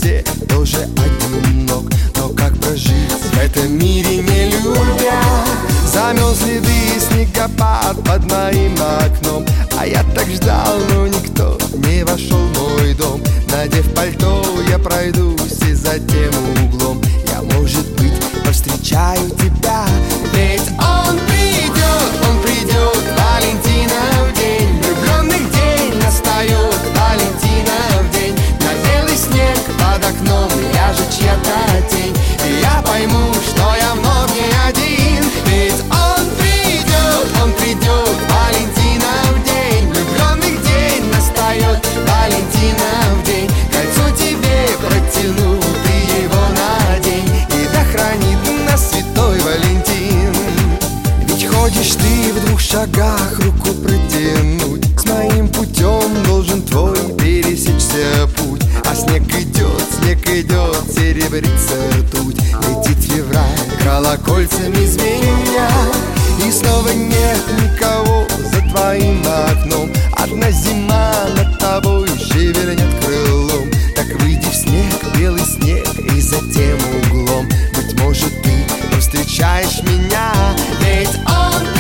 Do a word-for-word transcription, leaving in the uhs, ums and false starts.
все тоже одинок. Но как прожить в этом мире, не любя? Замел следы снегопад под моим окном, а я так ждал, но никто не вошел в мой дом. Надев пальто, я пройдусь и за тем углом я, может быть, повстречаю тебя. Ведь он придет, он придет, Валентинов день, влюбленных день настает, Валентинов день. На белый снег под окном ляжет чья-то тень, и я пойму, что я вновь не один. Ведь он придет, он придет, Валентинов день, влюбленных день настает, Валентинов день. Кольцо тебе протяну, ты его надень, и да хранит нас святой Валентин. Ведь ходишь ты в двух шагах, руку протянуть, с моим путем должен твой пересечься путь. А снег идет, снег идет, серебрится ртуть. Летит февраль колокольцами звеня, и снова нет никого за твоим окном. Одна зима над тобой шевельнет крылом. Так выйди в снег, белый снег, и за тем углом, быть может, ты повстречаешь меня. Ведь он